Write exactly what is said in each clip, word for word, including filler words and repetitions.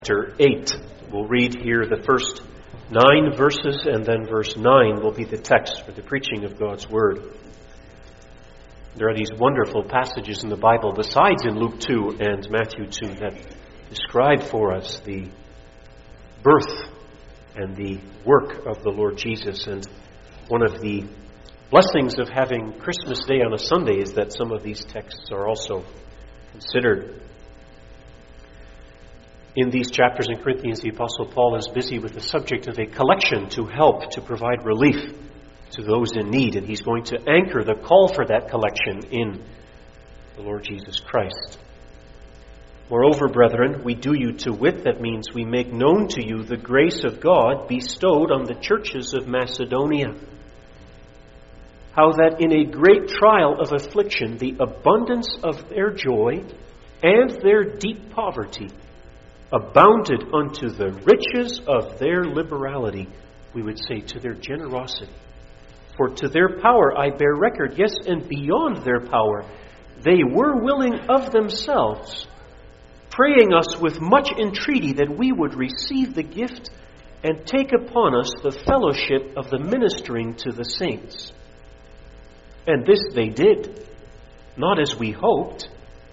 Chapter eight. We'll read here the first nine verses, and then verse nine will be the text for the preaching of God's Word. There are these wonderful passages in the Bible, besides in Luke two and Matthew two, that describe for us the birth and the work of the Lord Jesus. And one of the blessings of having Christmas Day on a Sunday is that some of these texts are also considered. In these chapters in Corinthians, the Apostle Paul is busy with the subject of a collection to help, to provide relief to those in need. And he's going to anchor the call for that collection in the Lord Jesus Christ. Moreover, brethren, we do you to wit, that means we make known to you the grace of God bestowed on the churches of Macedonia. How that in a great trial of affliction, the abundance of their joy and their deep poverty abounded unto the riches of their liberality, we would say, to their generosity. For to their power I bear record, yes, and beyond their power, they were willing of themselves, praying us with much entreaty that we would receive the gift and take upon us the fellowship of the ministering to the saints. And this they did, not as we hoped,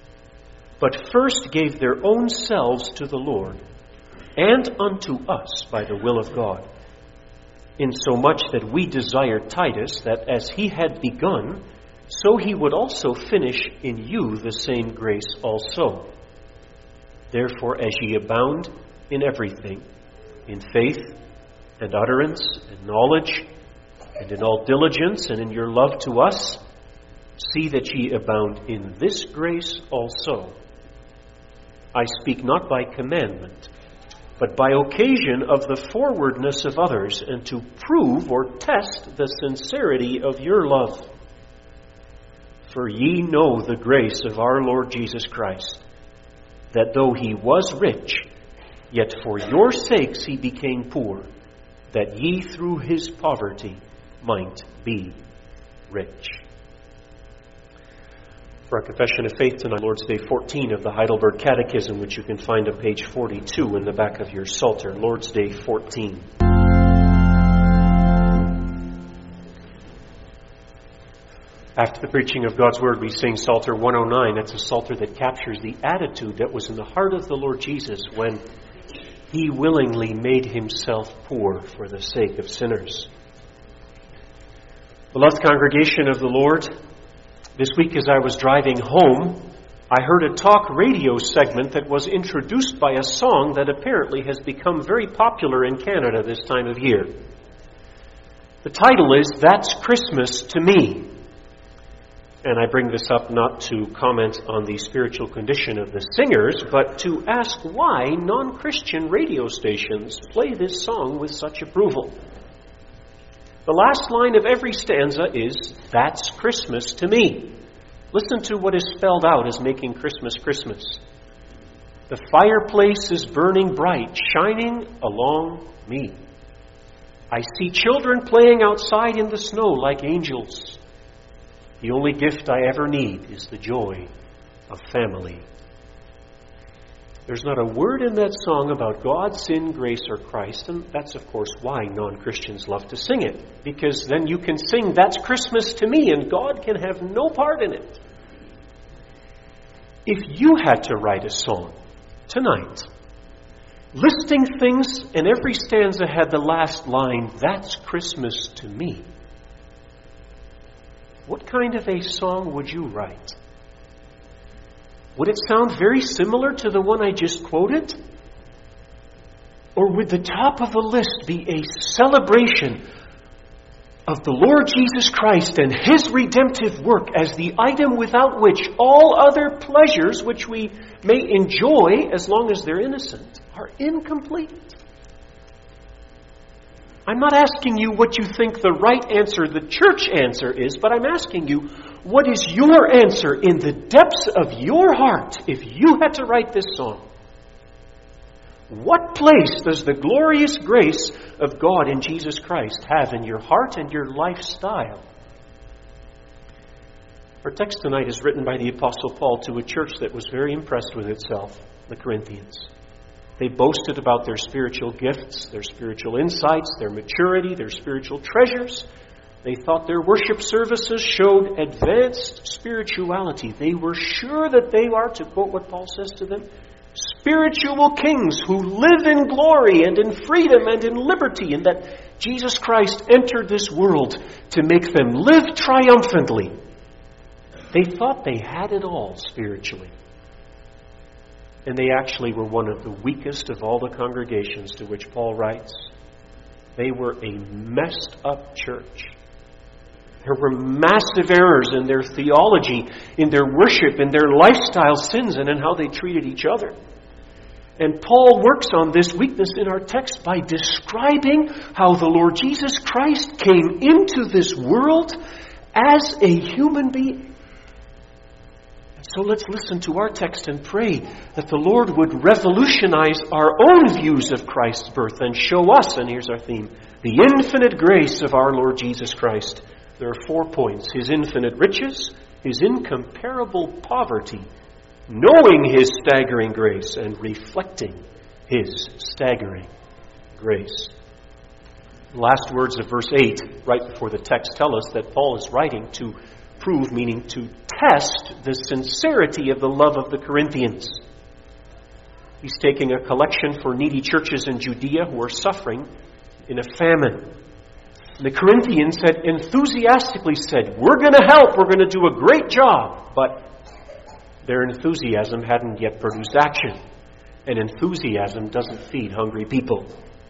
but first gave their own selves to the Lord, and unto us by the will of God, insomuch that we desire Titus, that as he had begun, so he would also finish in you the same grace also. Therefore, as ye abound in everything, in faith and utterance and knowledge, and in all diligence, and in your love to us, see that ye abound in this grace also. I speak not by commandment, but by occasion of the forwardness of others, and to prove or test the sincerity of your love. For ye know the grace of our Lord Jesus Christ, that though he was rich, yet for your sakes he became poor, that ye through his poverty might be rich. For our confession of faith tonight, Lord's Day fourteen of the Heidelberg Catechism, which you can find on page forty-two in the back of your Psalter. Lord's Day fourteen. After the preaching of God's Word, we sing Psalter one oh nine. That's a Psalter that captures the attitude that was in the heart of the Lord Jesus when he willingly made himself poor for the sake of sinners. Beloved congregation of the Lord, this week as I was driving home, I heard a talk radio segment that was introduced by a song that apparently has become very popular in Canada this time of year. The title is, That's Christmas to Me. And I bring this up not to comment on the spiritual condition of the singers, but to ask why non-Christian radio stations play this song with such approval. The last line of every stanza is, That's Christmas to me. Listen to what is spelled out as making Christmas Christmas. The fireplace is burning bright, shining along me. I see children playing outside in the snow like angels. The only gift I ever need is the joy of family. There's not a word in that song about God, sin, grace, or Christ, and that's, of course, why non-Christians love to sing it. Because then you can sing, That's Christmas to me, and God can have no part in it. If you had to write a song tonight, listing things, and every stanza had the last line, That's Christmas to me, what kind of a song would you write? Would it sound very similar to the one I just quoted? Or would the top of the list be a celebration of the Lord Jesus Christ and his redemptive work as the item without which all other pleasures which we may enjoy, as long as they're innocent, are incomplete? I'm not asking you what you think the right answer, the church answer is, but I'm asking you, what is your answer in the depths of your heart if you had to write this song? What place does the glorious grace of God in Jesus Christ have in your heart and your lifestyle? Our text tonight is written by the Apostle Paul to a church that was very impressed with itself, the Corinthians. They boasted about their spiritual gifts, their spiritual insights, their maturity, their spiritual treasures. They thought their worship services showed advanced spirituality. They were sure that they are, to quote what Paul says to them, spiritual kings who live in glory and in freedom and in liberty, and that Jesus Christ entered this world to make them live triumphantly. They thought they had it all spiritually. And they actually were one of the weakest of all the congregations to which Paul writes. They were a messed up church. There were massive errors in their theology, in their worship, in their lifestyle sins, and in how they treated each other. And Paul works on this weakness in our text by describing how the Lord Jesus Christ came into this world as a human being. So let's listen to our text and pray that the Lord would revolutionize our own views of Christ's birth and show us, and here's our theme, the infinite grace of our Lord Jesus Christ. There are four points: His infinite riches, His incomparable poverty, knowing His staggering grace, and reflecting His staggering grace. The last words of verse eight, right before the text, tell us that Paul is writing to prove, meaning to test, the sincerity of the love of the Corinthians. He's taking a collection for needy churches in Judea who are suffering in a famine. The Corinthians had enthusiastically said, we're going to help, we're going to do a great job. But their enthusiasm hadn't yet produced action. And enthusiasm doesn't feed hungry people.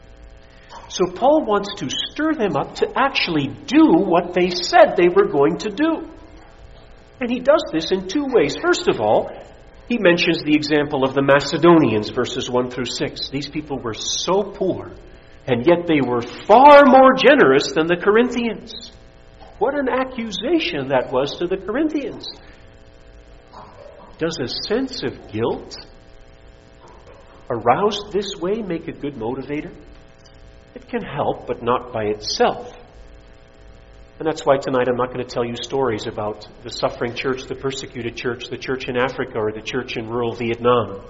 So Paul wants to stir them up to actually do what they said they were going to do. And he does this in two ways. First of all, he mentions the example of the Macedonians, verses one through six. These people were so poor, and yet they were far more generous than the Corinthians. What an accusation that was to the Corinthians. Does a sense of guilt aroused this way make a good motivator? It can help, but not by itself. And that's why tonight I'm not going to tell you stories about the suffering church, the persecuted church, the church in Africa, or the church in rural Vietnam.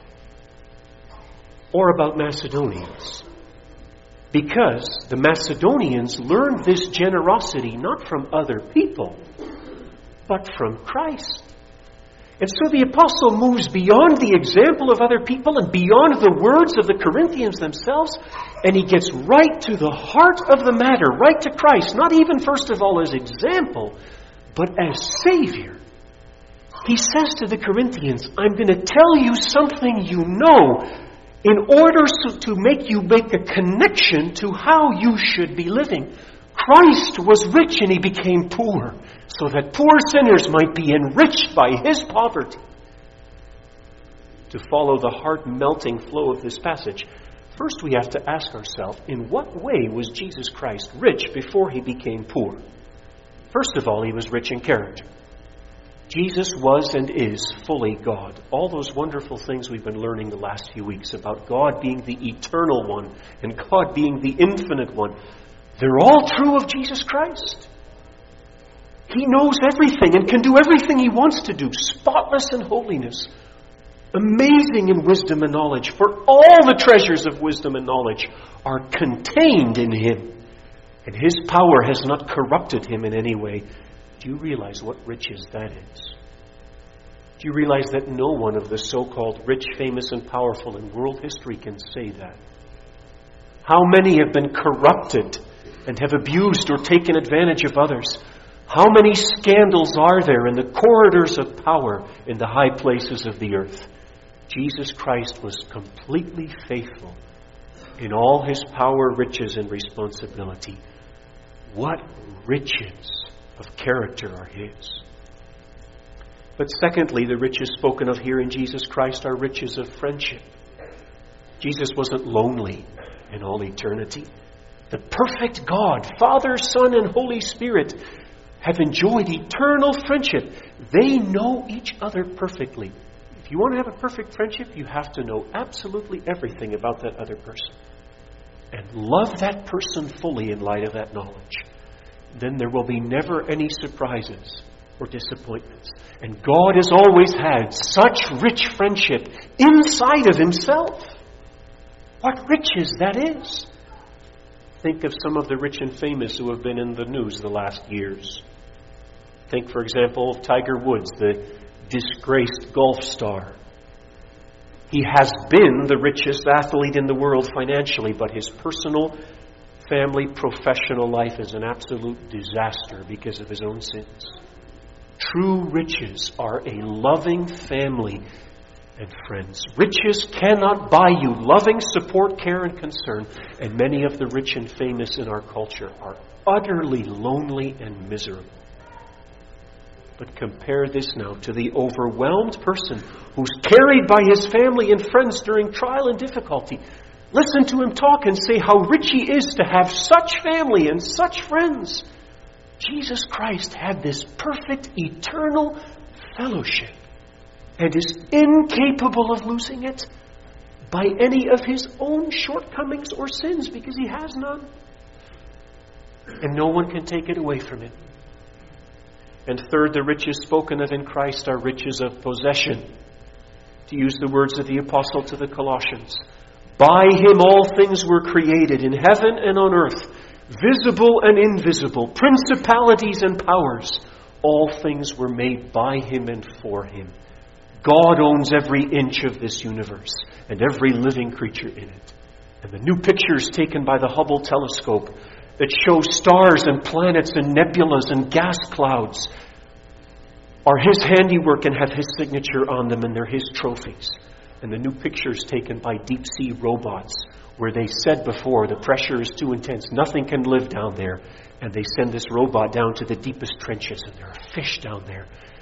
Or about Macedonians. Because the Macedonians learned this generosity not from other people, but from Christ. And so the apostle moves beyond the example of other people and beyond the words of the Corinthians themselves, and he gets right to the heart of the matter, right to Christ, not even first of all as example, but as Savior. He says to the Corinthians, I'm going to tell you something you know in order so to make you make a connection to how you should be living. Christ was rich and He became poor, so that poor sinners might be enriched by His poverty. To follow the heart-melting flow of this passage, first we have to ask ourselves, in what way was Jesus Christ rich before He became poor? First of all, He was rich in character. Jesus was and is fully God. All those wonderful things we've been learning the last few weeks about God being the eternal one and God being the infinite one, they're all true of Jesus Christ. He knows everything and can do everything He wants to do, spotless in holiness, amazing in wisdom and knowledge, for all the treasures of wisdom and knowledge are contained in Him, and His power has not corrupted Him in any way. Do you realize what riches that is? Do you realize that no one of the so-called rich, famous, and powerful in world history can say that? How many have been corrupted and have abused or taken advantage of others? How many scandals are there in the corridors of power in the high places of the earth? Jesus Christ was completely faithful in all His power, riches, and responsibility. What riches of character are His. But secondly, the riches spoken of here in Jesus Christ are riches of friendship. Jesus wasn't lonely in all eternity. The perfect God, Father, Son, and Holy Spirit, have enjoyed eternal friendship. They know each other perfectly. If you want to have a perfect friendship, you have to know absolutely everything about that other person. And love that person fully in light of that knowledge. Then there will be never any surprises or disappointments. And God has always had such rich friendship inside of Himself. What riches that is! Think of some of the rich and famous who have been in the news the last years. Think, for example, of Tiger Woods, the disgraced golf star. He has been the richest athlete in the world financially, but his personal, family, professional life is an absolute disaster because of his own sins. True riches are a loving family and friends. Riches cannot buy you loving support, care, and concern. And many of the rich and famous in our culture are utterly lonely and miserable. But compare this now to the overwhelmed person who's carried by his family and friends during trial and difficulty. Listen to him talk and say how rich he is to have such family and such friends. Jesus Christ had this perfect, eternal fellowship and is incapable of losing it by any of his own shortcomings or sins, because he has none. And no one can take it away from him. And third, the riches spoken of in Christ are riches of possession. To use the words of the apostle to the Colossians, by him all things were created in heaven and on earth, visible and invisible, principalities and powers. All things were made by him and for him. God owns every inch of this universe and every living creature in it. And the new pictures taken by the Hubble telescope that show stars and planets and nebulas and gas clouds are his handiwork and have his signature on them, and they're his trophies. And the new pictures taken by deep sea robots, where they said before the pressure is too intense, nothing can live down there, and they send this robot down to the deepest trenches, and there are fish down there,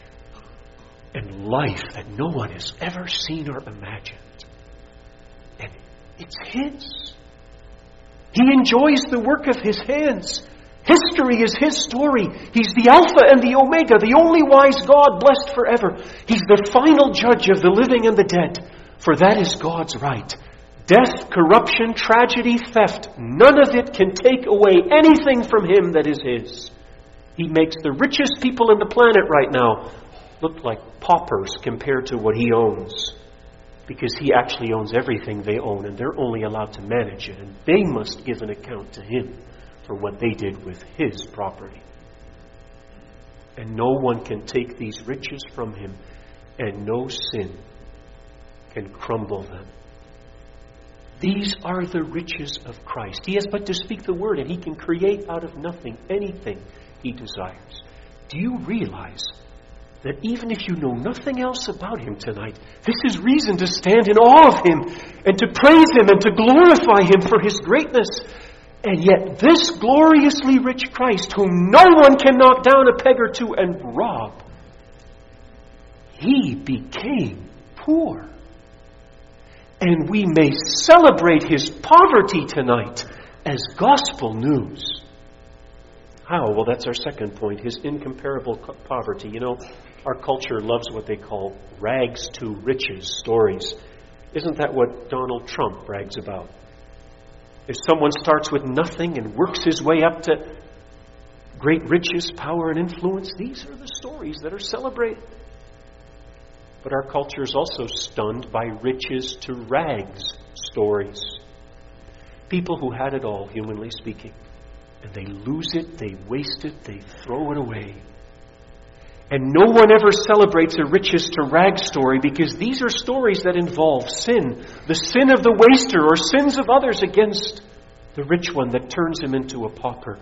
and life that no one has ever seen or imagined. And it's his. He enjoys the work of his hands. History is his story. He's the Alpha and the Omega, the only wise God, blessed forever. He's the final judge of the living and the dead, for that is God's right. Death, corruption, tragedy, theft, none of it can take away anything from him that is his. He makes the richest people on the planet right now look like paupers compared to what he owns, because he actually owns everything they own, and they're only allowed to manage it, and they must give an account to him for what they did with his property. And no one can take these riches from him, and no sin can crumble them. These are the riches of Christ. He has but to speak the word, and he can create out of nothing anything he desires. Do you realize that even if you know nothing else about him tonight, this is reason to stand in awe of him and to praise him and to glorify him for his greatness? And yet this gloriously rich Christ, whom no one can knock down a peg or two and rob, he became poor. And we may celebrate his poverty tonight as gospel news. How? Well, that's our second point, his incomparable poverty. You know, our culture loves what they call rags to riches stories. Isn't that what Donald Trump brags about? If someone starts with nothing and works his way up to great riches, power, and influence, these are the stories that are celebrated. But our culture is also stunned by riches to rags stories. People who had it all, humanly speaking, and they lose it, they waste it, they throw it away. And no one ever celebrates a riches to rags story, because these are stories that involve sin, the sin of the waster or sins of others against the rich one that turns him into a pauper.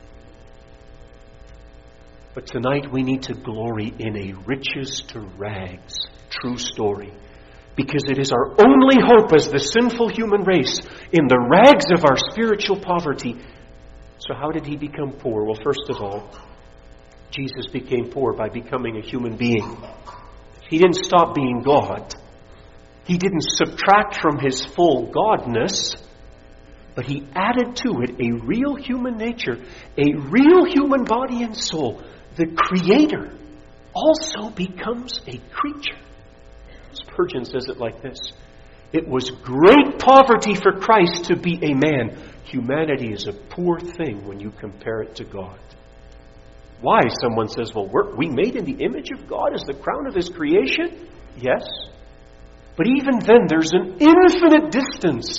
But tonight we need to glory in a riches to rags true story, because it is our only hope as the sinful human race in the rags of our spiritual poverty. So how did he become poor? Well, first of all, Jesus became poor by becoming a human being. He didn't stop being God. He didn't subtract from his full godness, but he added to it a real human nature, a real human body and soul. The Creator also becomes a creature. Spurgeon says it like this: it was great poverty for Christ to be a man. Humanity is a poor thing when you compare it to God. Why? Someone says, well, we're, we made in the image of God as the crown of his creation? Yes. But even then, there's an infinite distance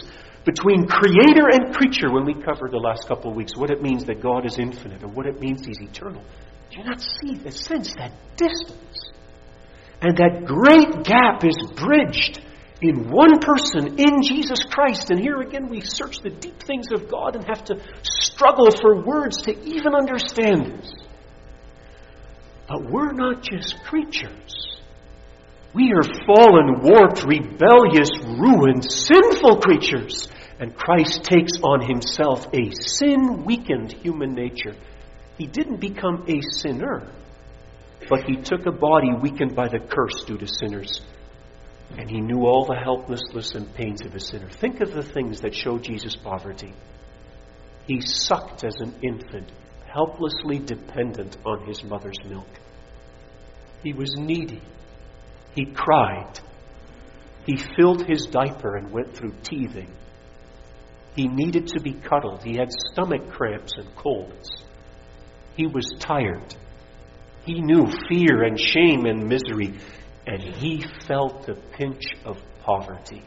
between creator and creature when we covered the last couple of weeks what it means that God is infinite and what it means He's eternal. Do you not see, the sense, that distance? And that great gap is bridged in one person, in Jesus Christ. And here again we search the deep things of God and have to struggle for words to even understand this. But we're not just creatures. We are fallen, warped, rebellious, ruined, sinful creatures. And Christ takes on Himself a sin-weakened human nature. He didn't become a sinner, but He took a body weakened by the curse due to sinners. And He knew all the helplessness and pains of a sinner. Think of the things that show Jesus' poverty. He sucked as an infant, helplessly dependent on His mother's milk. He was needy. He cried. He filled His diaper and went through teething. He needed to be cuddled. He had stomach cramps and colds. He was tired. He knew fear and shame and misery. And He felt the pinch of poverty.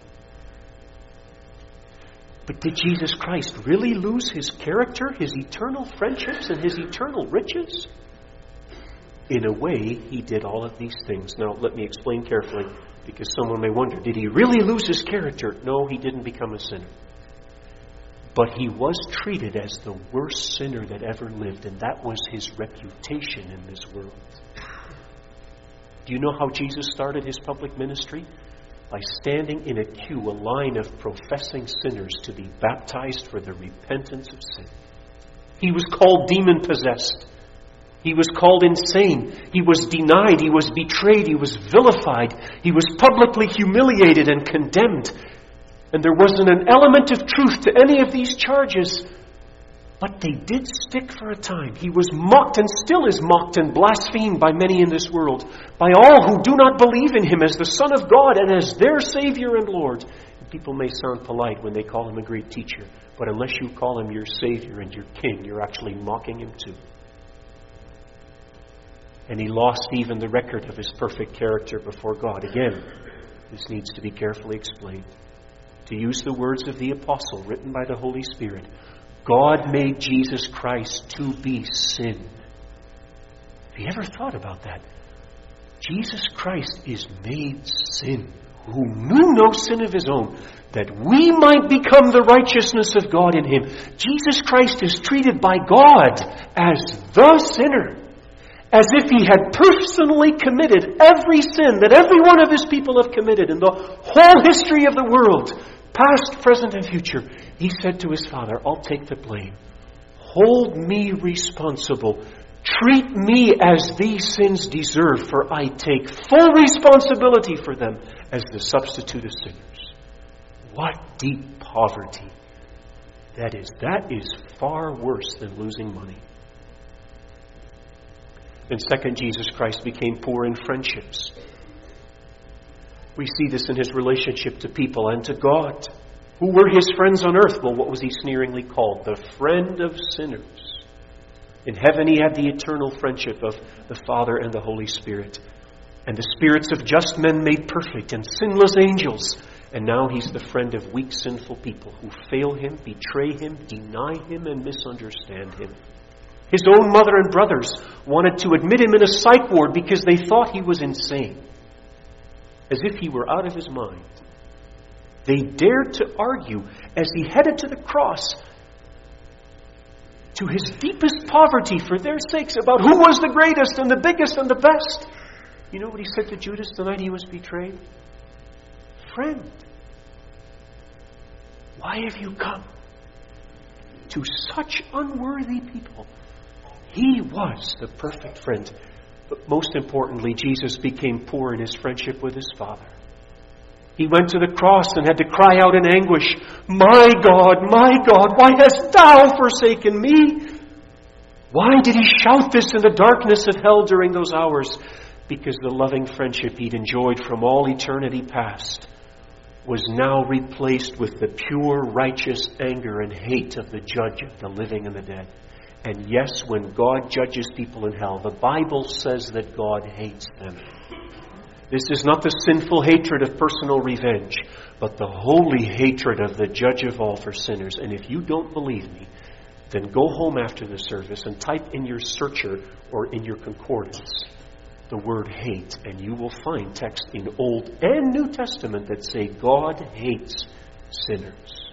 But did Jesus Christ really lose His character, His eternal friendships, and His eternal riches? In a way, He did all of these things. Now, let me explain carefully, because someone may wonder, did He really lose His character? No, He didn't become a sinner. But He was treated as the worst sinner that ever lived, and that was His reputation in this world. Do you know how Jesus started His public ministry? By standing in a queue, a line of professing sinners to be baptized for the repentance of sin. He was called demon-possessed. He was called insane. He was denied. He was betrayed. He was vilified. He was publicly humiliated and condemned. And there wasn't an element of truth to any of these charges. But they did stick for a time. He was mocked and still is mocked and blasphemed by many in this world, by all who do not believe in Him as the Son of God and as their Savior and Lord. And people may sound polite when they call Him a great teacher, but unless you call Him your Savior and your King, you're actually mocking Him too. And He lost even the record of His perfect character before God. Again, this needs to be carefully explained. To use the words of the apostle written by the Holy Spirit, God made Jesus Christ to be sin. Have you ever thought about that? Jesus Christ is made sin, who knew no sin of His own, that we might become the righteousness of God in Him. Jesus Christ is treated by God as the sinner, as if He had personally committed every sin that every one of His people have committed in the whole history of the world, past, present, and future. He said to His Father, I'll take the blame. Hold me responsible. Treat me as these sins deserve, for I take full responsibility for them as the substitute of sinners. What deep poverty. That is, that is far worse than losing money. And second, Jesus Christ became poor in friendships. We see this in His relationship to people and to God. Who were His friends on earth? Well, what was He sneeringly called? The friend of sinners. In heaven He had the eternal friendship of the Father and the Holy Spirit. And the spirits of just men made perfect and sinless angels. And now He's the friend of weak, sinful people who fail Him, betray Him, deny Him, and misunderstand Him. His own mother and brothers wanted to admit Him in a psych ward because they thought He was insane, as if He were out of His mind. They dared to argue as He headed to the cross, to His deepest poverty for their sakes, about who was the greatest and the biggest and the best. You know what He said to Judas the night He was betrayed? Friend, why have you come? To such unworthy people. He was the perfect friend. But most importantly, Jesus became poor in His friendship with His Father. He went to the cross and had to cry out in anguish, My God, my God, why hast Thou forsaken me? Why did He shout this in the darkness of hell during those hours? Because the loving friendship He'd enjoyed from all eternity past was now replaced with the pure, righteous anger and hate of the judge of the living and the dead. And yes, when God judges people in hell, the Bible says that God hates them. This is not the sinful hatred of personal revenge, but the holy hatred of the judge of all for sinners. And if you don't believe me, then go home after the service and type in your searcher or in your concordance the word hate, and you will find texts in Old and New Testament that say God hates sinners.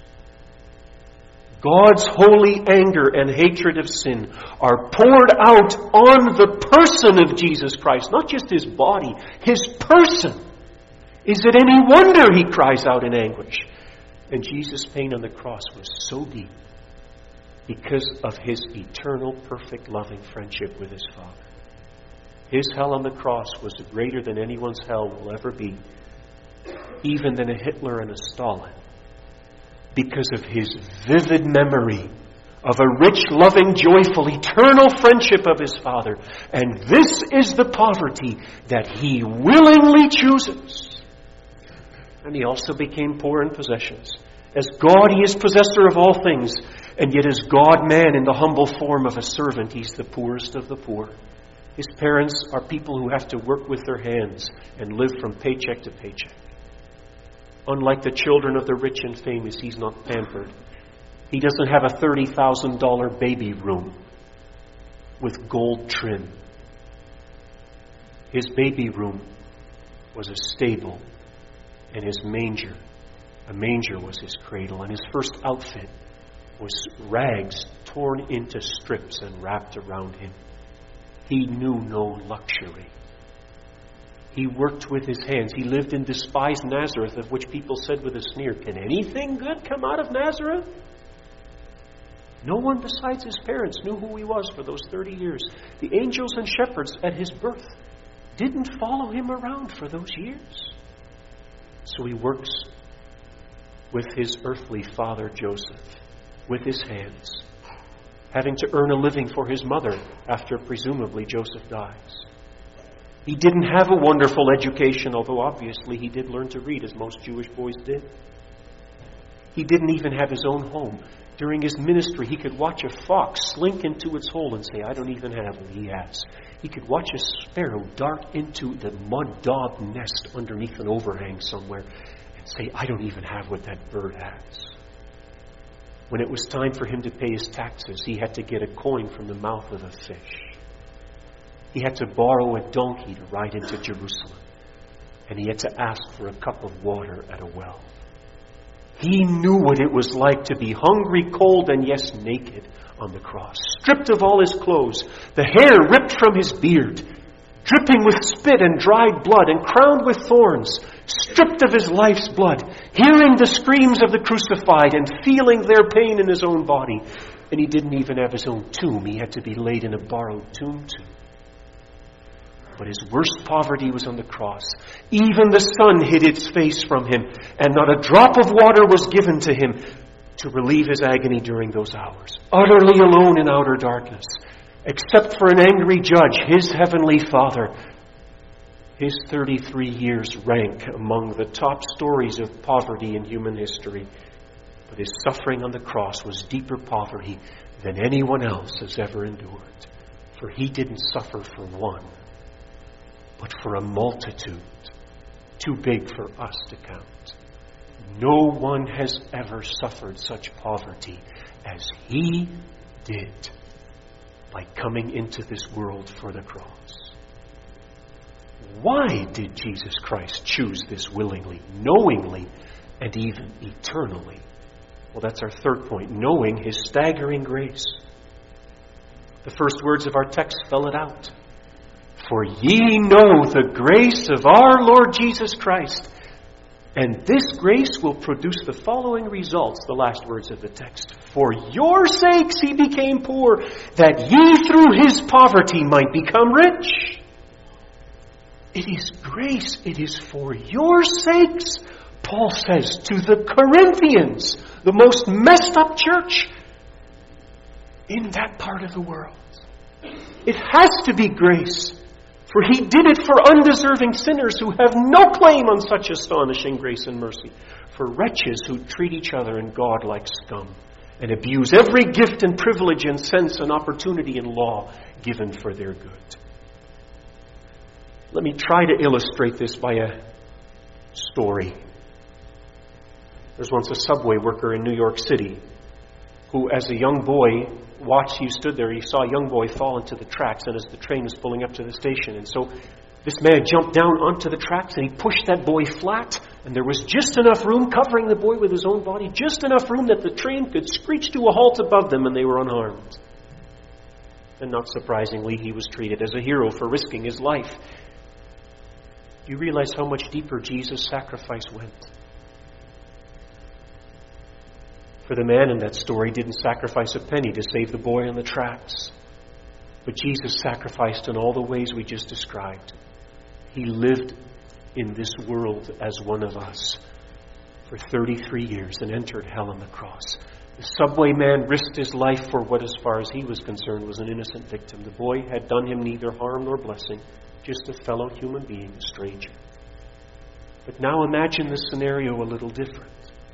God's holy anger and hatred of sin are poured out on the person of Jesus Christ, not just His body, His person. Is it any wonder He cries out in anguish? And Jesus' pain on the cross was so deep because of His eternal, perfect, loving friendship with His Father. His hell on the cross was greater than anyone's hell will ever be, even than a Hitler and a Stalin, because of His vivid memory of a rich, loving, joyful, eternal friendship of His Father. And this is the poverty that He willingly chooses. And He also became poor in possessions. As God, He is possessor of all things, and yet as God-man in the humble form of a servant, He's the poorest of the poor. His parents are people who have to work with their hands and live from paycheck to paycheck. Unlike the children of the rich and famous, He's not pampered. He doesn't have a thirty thousand dollars baby room with gold trim. His baby room was a stable, and His manger, a manger was His cradle, and His first outfit was rags torn into strips and wrapped around Him. He knew no luxury. He worked with His hands. He lived in despised Nazareth, of which people said with a sneer, "Can anything good come out of Nazareth?" No one besides His parents knew who He was for those thirty years. The angels and shepherds at His birth didn't follow Him around for those years. So He works with His earthly father Joseph, with His hands, having to earn a living for His mother after presumably Joseph dies. He didn't have a wonderful education, although obviously he did learn to read, as most Jewish boys did. He didn't even have his own home. During his ministry, he could watch a fox slink into its hole and say, "I don't even have what he has." He could watch a sparrow dart into the mud daub nest underneath an overhang somewhere and say, "I don't even have what that bird has." When it was time for him to pay his taxes, he had to get a coin from the mouth of a fish. He had to borrow a donkey to ride into Jerusalem. And he had to ask for a cup of water at a well. He knew what it was like to be hungry, cold, and yes, naked on the cross. Stripped of all his clothes, the hair ripped from his beard, dripping with spit and dried blood, and crowned with thorns, stripped of his life's blood, hearing the screams of the crucified and feeling their pain in his own body. And he didn't even have his own tomb. He had to be laid in a borrowed tomb too. But his worst poverty was on the cross. Even the sun hid its face from him, and not a drop of water was given to him to relieve his agony during those hours. Utterly alone in outer darkness, except for an angry judge, his heavenly Father. His thirty-three years rank among the top stories of poverty in human history. But his suffering on the cross was deeper poverty than anyone else has ever endured. For he didn't suffer for one, but for a multitude, too big for us to count. No one has ever suffered such poverty as he did by coming into this world for the cross. Why did Jesus Christ choose this willingly, knowingly, and even eternally? Well, that's our third point, knowing his staggering grace. The first words of our text spell it out. For ye know the grace of our Lord Jesus Christ. And this grace will produce the following results, the last words of the text. For your sakes he became poor, that ye through his poverty might become rich. It is grace. It is for your sakes, Paul says to the Corinthians, the most messed up church in that part of the world. It has to be grace. For he did it for undeserving sinners who have no claim on such astonishing grace and mercy. For wretches who treat each other and God like scum and abuse every gift and privilege and sense and opportunity and law given for their good. Let me try to illustrate this by a story. There was once a subway worker in New York City who, as a young boy, watched, he stood there, he saw a young boy fall into the tracks, and as the train was pulling up to the station. And so this man jumped down onto the tracks and he pushed that boy flat, and there was just enough room covering the boy with his own body, just enough room that the train could screech to a halt above them and they were unharmed. And not surprisingly, he was treated as a hero for risking his life. Do you realize how much deeper Jesus' sacrifice went? For the man in that story didn't sacrifice a penny to save the boy on the tracks. But Jesus sacrificed in all the ways we just described. He lived in this world as one of us for thirty-three years and entered hell on the cross. The subway man risked his life for what, as far as he was concerned, was an innocent victim. The boy had done him neither harm nor blessing, just a fellow human being, a stranger. But now imagine the scenario a little different.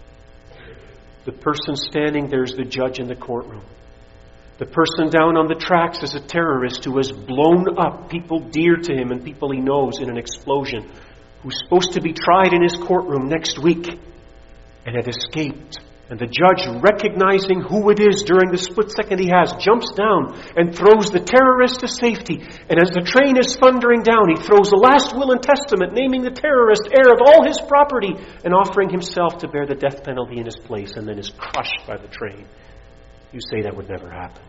The person standing there is the judge in the courtroom. The person down on the tracks is a terrorist who has blown up people dear to him and people he knows in an explosion, who's supposed to be tried in his courtroom next week and had escaped. And the judge, recognizing who it is during the split second he has, jumps down and throws the terrorist to safety. And as the train is thundering down, he throws a last will and testament, naming the terrorist heir of all his property and offering himself to bear the death penalty in his place, and then is crushed by the train. You say that would never happen.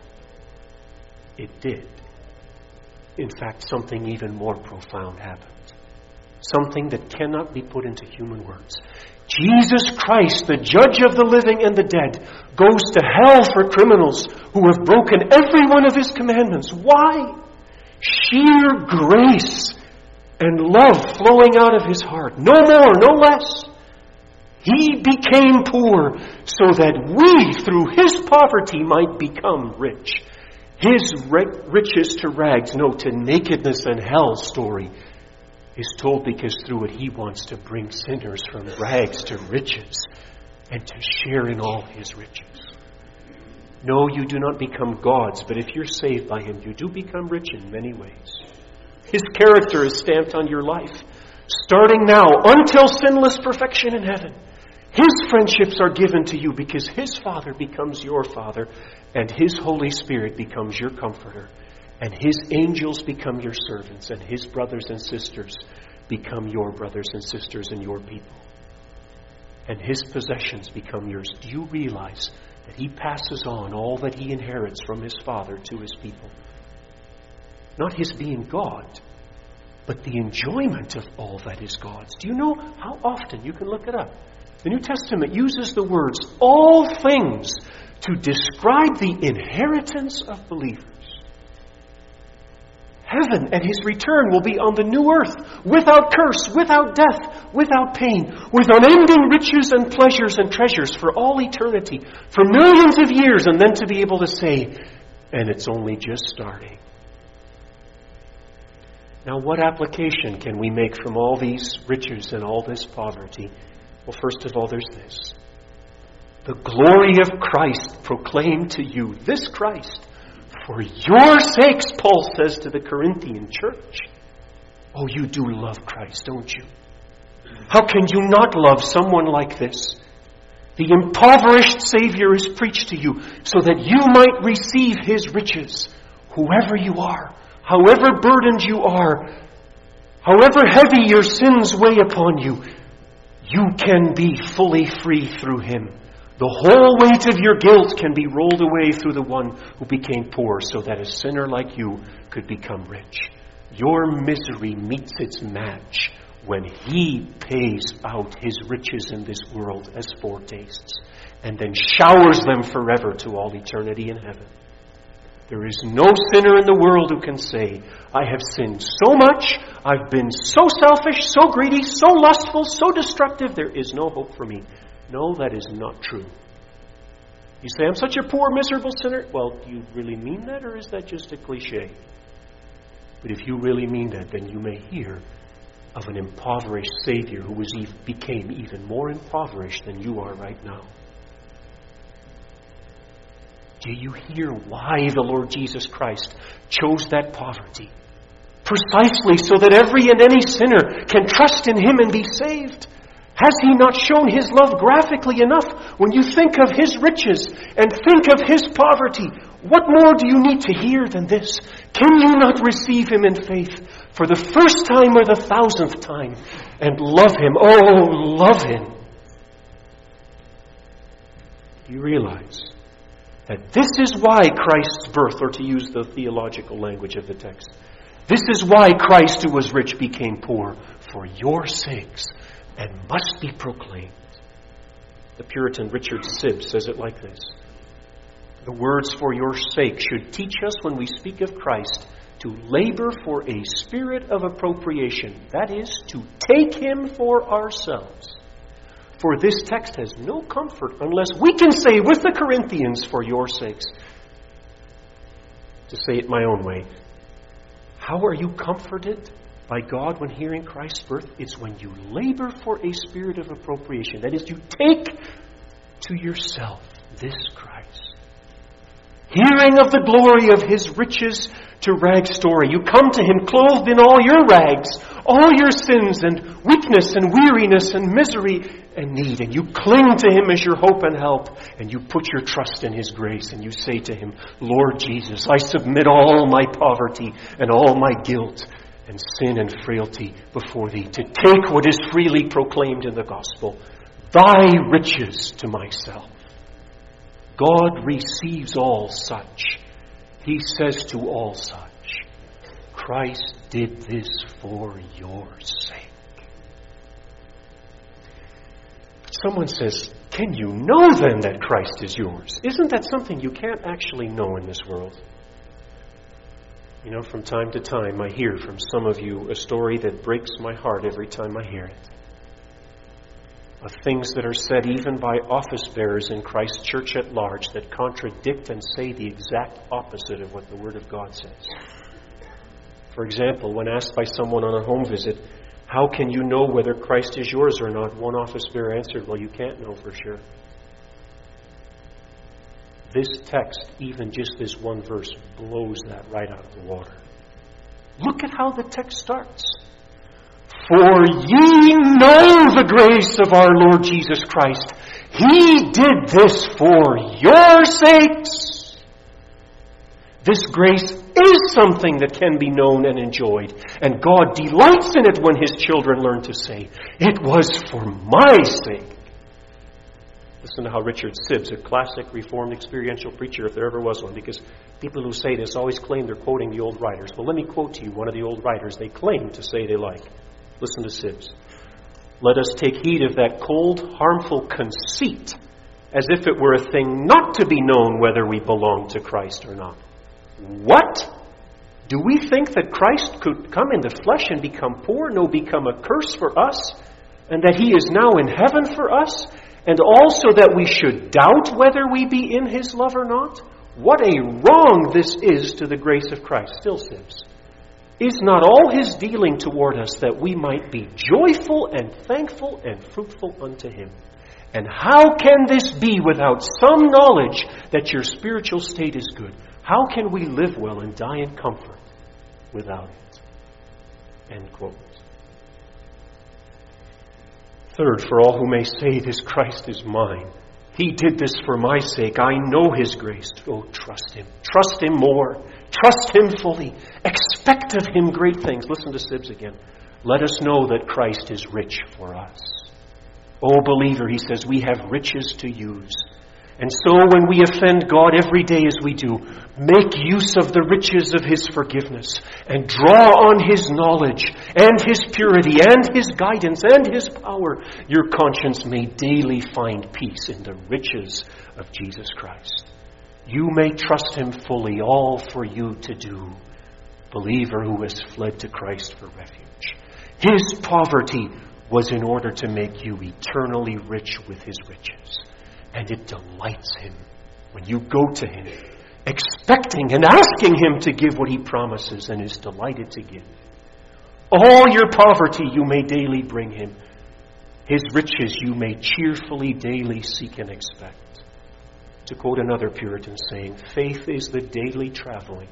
It did. In fact, something even more profound happened. Something that cannot be put into human words. Jesus Christ, the judge of the living and the dead, goes to hell for criminals who have broken every one of his commandments. Why? Sheer grace and love flowing out of his heart. No more, no less. He became poor so that we, through his poverty, might become rich. His riches to rags, no, to nakedness and hell story is told because through it he wants to bring sinners from rags to riches and to share in all his riches. No, you do not become gods, but if you're saved by him, you do become rich in many ways. His character is stamped on your life, starting now until sinless perfection in heaven. His friendships are given to you because his Father becomes your Father, and his Holy Spirit becomes your comforter. And his angels become your servants, and his brothers and sisters become your brothers and sisters and your people. And his possessions become yours. Do you realize that he passes on all that he inherits from his Father to his people? Not his being God, but the enjoyment of all that is God's. Do you know how often, you can look it up, the New Testament uses the words, all things, to describe the inheritance of believers. Heaven at his return will be on the new earth, without curse, without death, without pain, with unending riches and pleasures and treasures for all eternity, for millions of years, and then to be able to say, and it's only just starting. Now, what application can we make from all these riches and all this poverty? Well, first of all, there's this. The glory of Christ proclaimed to you, this Christ, for your sakes, Paul says to the Corinthian church. Oh, you do love Christ, don't you? How can you not love someone like this? The impoverished Savior is preached to you so that you might receive his riches, whoever you are, however burdened you are, however heavy your sins weigh upon you, you can be fully free through him. The whole weight of your guilt can be rolled away through the one who became poor so that a sinner like you could become rich. Your misery meets its match when he pays out his riches in this world as foretastes and then showers them forever to all eternity in heaven. There is no sinner in the world who can say, I have sinned so much, I've been so selfish, so greedy, so lustful, so destructive, there is no hope for me. No, that is not true. You say, I'm such a poor, miserable sinner. Well, do you really mean that, or is that just a cliche? But if you really mean that, then you may hear of an impoverished Savior who was even, became even more impoverished than you are right now. Do you hear why the Lord Jesus Christ chose that poverty? Precisely so that every and any sinner can trust in Him and be saved. Has He not shown His love graphically enough when you think of His riches and think of His poverty? What more do you need to hear than this? Can you not receive Him in faith for the first time or the thousandth time and love Him? Oh, love Him. You realize that this is why Christ's birth, or to use the theological language of the text, this is why Christ, who was rich, became poor, for your sakes, and must be proclaimed. The Puritan Richard Sibbes says it like this: the words "for your sake" should teach us when we speak of Christ to labor for a spirit of appropriation, that is, to take Him for ourselves. For this text has no comfort unless we can say with the Corinthians, "for your sakes." To say it my own way, how are you comforted by God when hearing Christ's birth? It's when you labor for a spirit of appropriation. That is, you take to yourself this Christ. Hearing of the glory of His riches to rag story, you come to Him clothed in all your rags, all your sins and weakness and weariness and misery and need, and you cling to Him as your hope and help, and you put your trust in His grace, and you say to Him, "Lord Jesus, I submit all my poverty and all my guilt and sin and frailty before Thee, to take what is freely proclaimed in the gospel, Thy riches to myself." God receives all such. He says to all such, "Christ did this for your sake." Someone says, "Can you know then that Christ is yours?" Isn't that something you can't actually know in this world? You know, from time to time I hear from some of you a story that breaks my heart every time I hear it. Of things that are said even by office bearers in Christ's church at large that contradict and say the exact opposite of what the Word of God says. For example, when asked by someone on a home visit, "How can you know whether Christ is yours or not?" one office bearer answered, "Well, you can't know for sure." This text, even just this one verse, blows that right out of the water. Look at how the text starts. "For ye know the grace of our Lord Jesus Christ. He did this for your sakes." This grace is something that can be known and enjoyed, and God delights in it when His children learn to say, "It was for my sake." Listen to how Richard Sibbes, a classic Reformed experiential preacher, if there ever was one, because people who say this always claim they're quoting the old writers. Well, let me quote to you one of the old writers they claim to say they like. Listen to Sibbes. "Let us take heed of that cold, harmful conceit, as if it were a thing not to be known whether we belong to Christ or not." What? Do we think that Christ could come in the flesh and become poor, no, become a curse for us, and that He is now in heaven for us, and also that we should doubt whether we be in His love or not? What a wrong this is to the grace of Christ. Still, Sibbes, is not all His dealing toward us that we might be joyful and thankful and fruitful unto Him? And how can this be without some knowledge that your spiritual state is good? How can we live well and die in comfort without it? End quote. Third, for all who may say, "This Christ is mine. He did this for my sake. I know His grace." Oh, trust Him. Trust Him more. Trust Him fully. Expect of Him great things. Listen to Sibbes again. "Let us know that Christ is rich for us." Oh, believer, he says, we have riches to use. And so when we offend God every day as we do, make use of the riches of His forgiveness and draw on His knowledge and His purity and His guidance and His power. Your conscience may daily find peace in the riches of Jesus Christ. You may trust Him fully, all for you to do, believer who has fled to Christ for refuge. His poverty was in order to make you eternally rich with His riches. And it delights Him when you go to Him, expecting and asking Him to give what He promises and is delighted to give. All your poverty you may daily bring Him. His riches you may cheerfully daily seek and expect. To quote another Puritan saying, faith is the daily traveling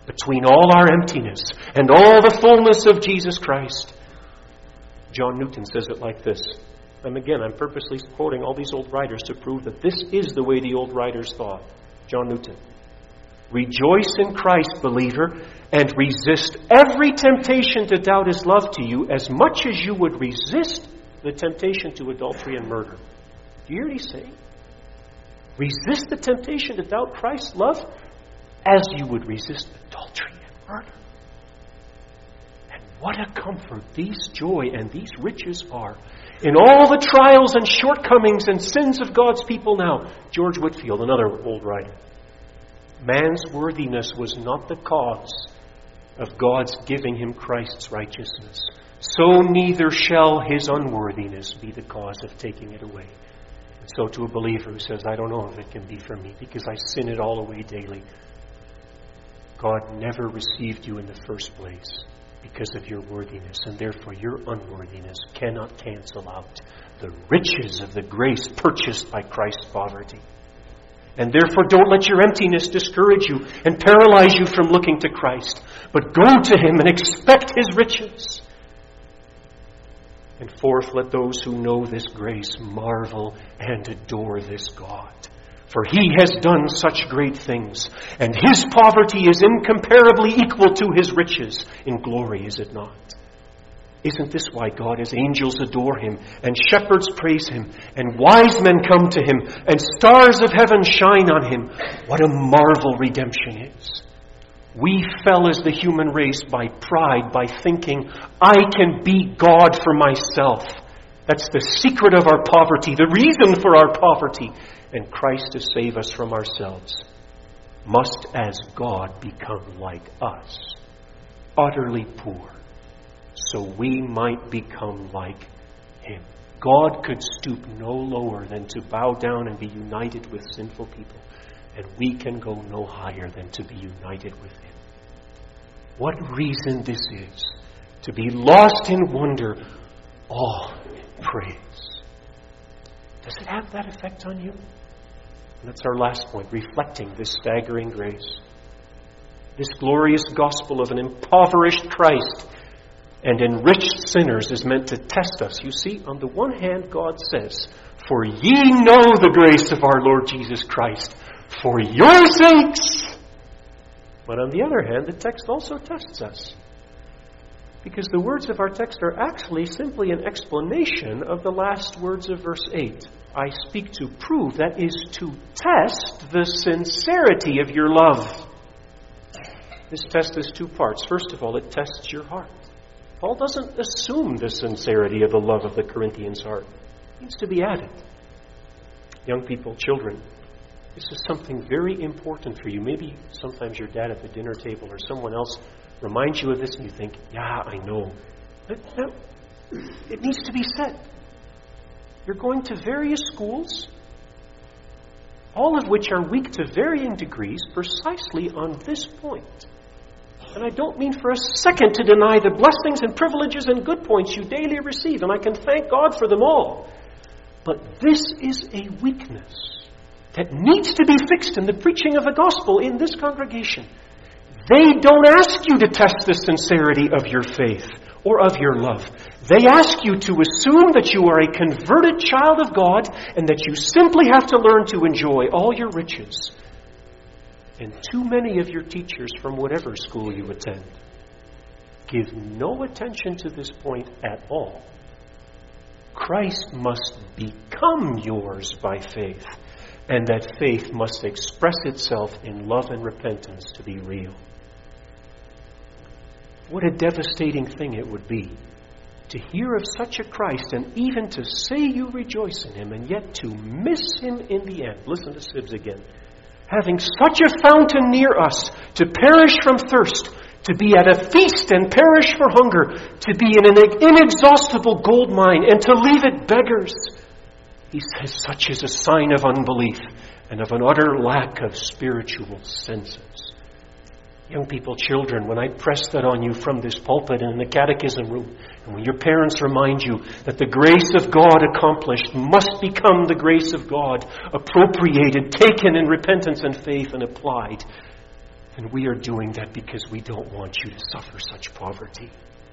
between all our emptiness and all the fullness of Jesus Christ. John Newton says it like this. And again, I'm purposely quoting all these old writers to prove that this is the way the old writers thought. John Newton. Rejoice in Christ, believer, and resist every temptation to doubt His love to you as much as you would resist the temptation to adultery and murder. Do you hear what he's saying? Resist the temptation to doubt Christ's love as you would resist adultery and murder. And what a comfort these joy and these riches are in all the trials and shortcomings and sins of God's people now. George Whitefield, another old writer. Man's worthiness was not the cause of God's giving him Christ's righteousness. So neither shall his unworthiness be the cause of taking it away. And so to a believer who says, I don't know if it can be for me because I sin it all away daily. God never received you in the first place because of your worthiness, and therefore your unworthiness cannot cancel out the riches of the grace purchased by Christ's poverty. And therefore don't let your emptiness discourage you and paralyze you from looking to Christ, but go to Him and expect His riches. And fourth, let those who know this grace marvel and adore this God. For He has done such great things, and His poverty is incomparably equal to His riches in glory, is it not? Isn't this why God, His angels adore Him, and shepherds praise Him, and wise men come to Him, and stars of heaven shine on Him? What a marvel redemption is. We fell as the human race by pride, by thinking, I can be God for myself. That's the secret of our poverty, the reason for our poverty. And Christ, to save us from ourselves, must as God become like us, utterly poor, so we might become like Him. God could stoop no lower than to bow down and be united with sinful people, and we can go no higher than to be united with Him. What reason this is to be lost in wonder, awe, and praise. Does it have that effect on you? And that's our last point, reflecting this staggering grace. This glorious gospel of an impoverished Christ and enriched sinners is meant to test us. You see, on the one hand, God says, for ye know the grace of our Lord Jesus Christ, for your sakes. But on the other hand, the text also tests us. Because the words of our text are actually simply an explanation of the last words of verse eight. I speak to prove, that is to test the sincerity of your love. This test has two parts. First of all, it tests your heart. Paul doesn't assume the sincerity of the love of the Corinthians' heart. It needs to be added. Young people, children, this is something very important for you. Maybe sometimes your dad at the dinner table or someone else reminds you of this and you think, yeah, I know. But no, it needs to be said. You're going to various schools, all of which are weak to varying degrees precisely on this point. And I don't mean for a second to deny the blessings and privileges and good points you daily receive, and I can thank God for them all. But this is a weakness that needs to be fixed in the preaching of the gospel in this congregation. They don't ask you to test the sincerity of your faith or of your love. They ask you to assume that you are a converted child of God and that you simply have to learn to enjoy all your riches. And too many of your teachers from whatever school you attend give no attention to this point at all. Christ must become yours by faith, and that faith must express itself in love and repentance to be real. What a devastating thing it would be to hear of such a Christ and even to say you rejoice in Him and yet to miss Him in the end. Listen to Sibbs again. Having such a fountain near us to perish from thirst, to be at a feast and perish for hunger, to be in an inexhaustible gold mine and to leave it beggars. He says such is a sign of unbelief and of an utter lack of spiritual senses. Young people, children, when I press that on you from this pulpit and in the catechism room, and when your parents remind you that the grace of God accomplished must become the grace of God, appropriated, taken in repentance and faith and applied, And we are doing that because we don't want you to suffer such poverty.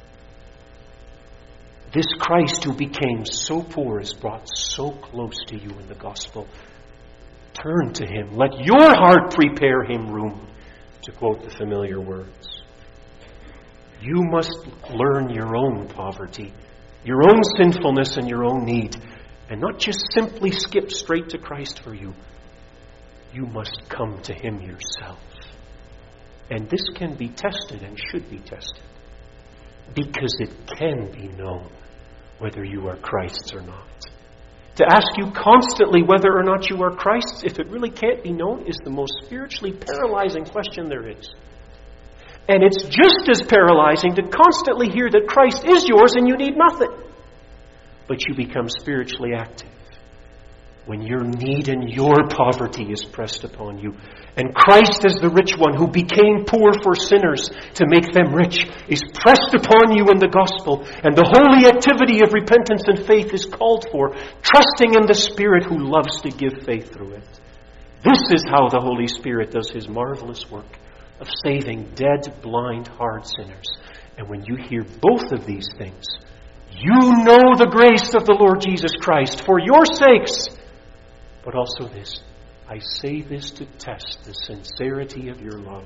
This Christ who became so poor is brought so close to you in the gospel. Turn to him. Let your heart prepare him room, to quote the familiar words. You must learn your own poverty, your own sinfulness and your own need, and not just simply skip straight to Christ for you. You must come to him yourself. And this can be tested and should be tested, because it can be known whether you are Christ's or not. To ask you constantly whether or not you are Christ's, if it really can't be known, is the most spiritually paralyzing question there is. And it's just as paralyzing to constantly hear that Christ is yours and you need nothing. But you become spiritually active when your need and your poverty is pressed upon you. And Christ, as the rich one who became poor for sinners to make them rich, is pressed upon you in the gospel. And the holy activity of repentance and faith is called for, trusting in the Spirit who loves to give faith through it. This is how the Holy Spirit does his marvelous work of saving dead, blind, hard sinners. And when you hear both of these things, you know the grace of the Lord Jesus Christ for your sakes. But also this, I say this to test the sincerity of your love.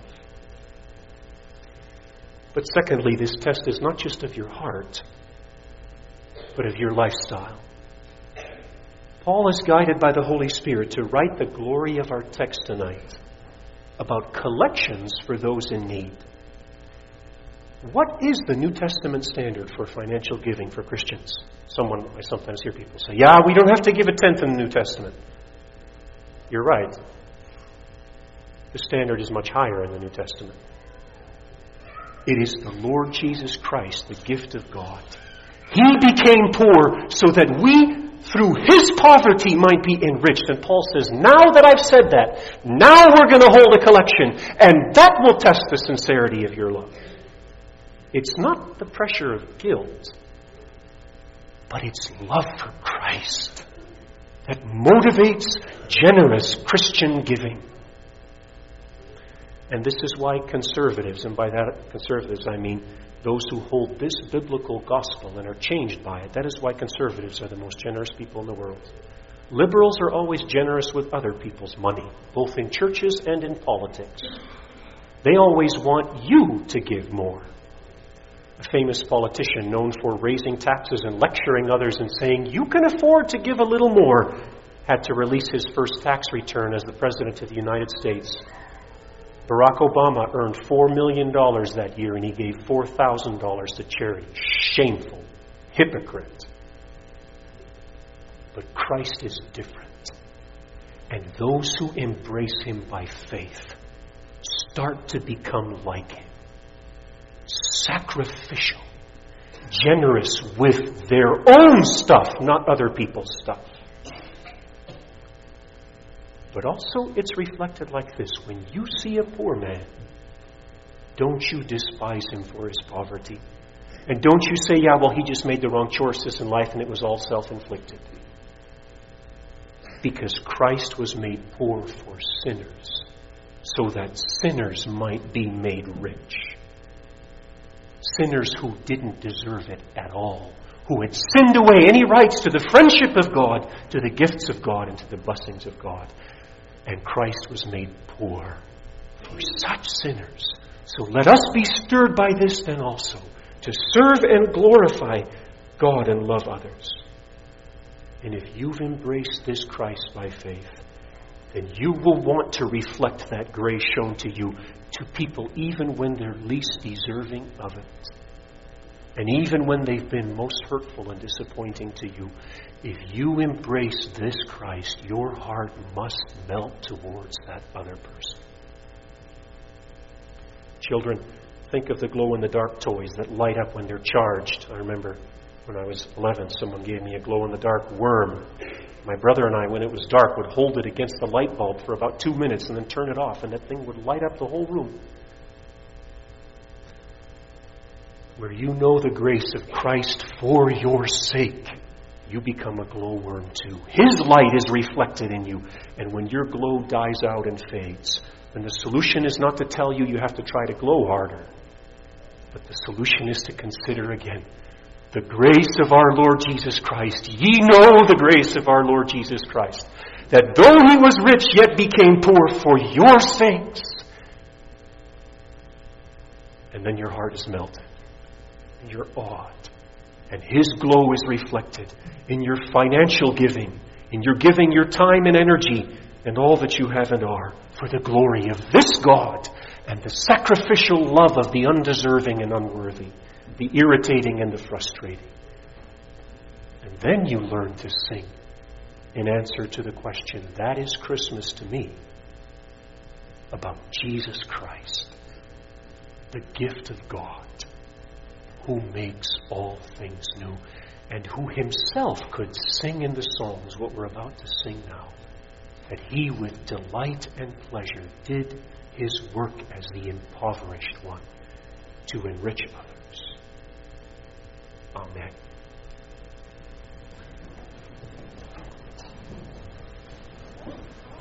But secondly, this test is not just of your heart, but of your lifestyle. Paul is guided by the Holy Spirit to write the glory of our text tonight about collections for those in need. What is the New Testament standard for financial giving for Christians? Someone, I sometimes hear people say, yeah, we don't have to give a tenth in the New Testament. You're right. The standard is much higher in the New Testament. It is the Lord Jesus Christ, the gift of God. He became poor so that we, through his poverty, might be enriched. And Paul says, now that I've said that, now we're going to hold a collection, and that will test the sincerity of your love. It's not the pressure of guilt, but it's love for Christ that motivates generous Christian giving. And this is why conservatives, and by that conservatives I mean those who hold this biblical gospel and are changed by it, that is why conservatives are the most generous people in the world. Liberals are always generous with other people's money, both in churches and in politics. They always want you to give more. A famous politician known for raising taxes and lecturing others and saying, you can afford to give a little more, had to release his first tax return as the President of the United States. Barack Obama earned four million dollars that year and he gave four thousand dollars to charity. Shameful. Hypocrite. But Christ is different. And those who embrace him by faith start to become like him. Sacrificial, generous with their own stuff, not other people's stuff. But also it's reflected like this. When you see a poor man, don't you despise him for his poverty. And don't you say, yeah, well, he just made the wrong choices in life and it was all self-inflicted. Because Christ was made poor for sinners, so that sinners might be made rich. Sinners who didn't deserve it at all, who had sinned away any rights to the friendship of God, to the gifts of God, and to the blessings of God. And Christ was made poor for such sinners. So let us be stirred by this then also, to serve and glorify God and love others. And if you've embraced this Christ by faith, then you will want to reflect that grace shown to you to people even when they're least deserving of it. And even when they've been most hurtful and disappointing to you, if you embrace this Christ, your heart must melt towards that other person. Children, think of the glow-in-the-dark toys that light up when they're charged. I remember when I was eleven, someone gave me a glow-in-the-dark worm. My brother and I, when it was dark, would hold it against the light bulb for about two minutes and then turn it off, and that thing would light up the whole room. Where you know the grace of Christ for your sake, you become a glowworm too. His light is reflected in you. And when your glow dies out and fades, then the solution is not to tell you you have to try to glow harder. But the solution is to consider again the grace of our Lord Jesus Christ. Ye know the grace of our Lord Jesus Christ, that though he was rich, yet became poor for your sakes. And then your heart is melted. And you're awed. And his glow is reflected in your financial giving, in your giving your time and energy, and all that you have and are, for the glory of this God and the sacrificial love of the undeserving and unworthy, the irritating and the frustrating. And then you learn to sing in answer to the question, that is Christmas to me, about Jesus Christ, the gift of God, who makes all things new, and who himself could sing in the Psalms what we're about to sing now, that he with delight and pleasure did his work as the impoverished one to enrich others. Amen.